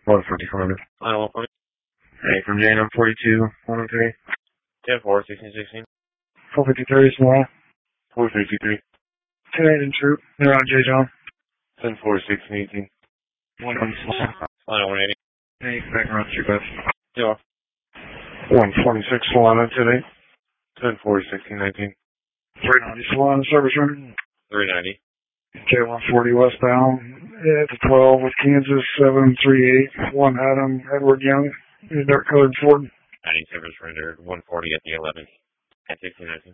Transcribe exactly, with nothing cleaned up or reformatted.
one fifty-four hundred. Line one point. Hey, from J N forty-two, one oh three. ten four, sixteen sixteen. four fifty-three, small. four fifty-three. Canadian troop. They're on J John. ten four, sixteen eighteen. one one small. Line one eighty. Hey, back around two best. Yeah. one twenty-six, Solana today. ten four, sixteen nineteen. three ninety, Solana service running. three ninety. J one forty westbound. At the twelve with Kansas, seven three eight. one Adam, Edward Young. Dark colored Ford. ninety service rendered. one forty at the eleven. At sixteen nineteen.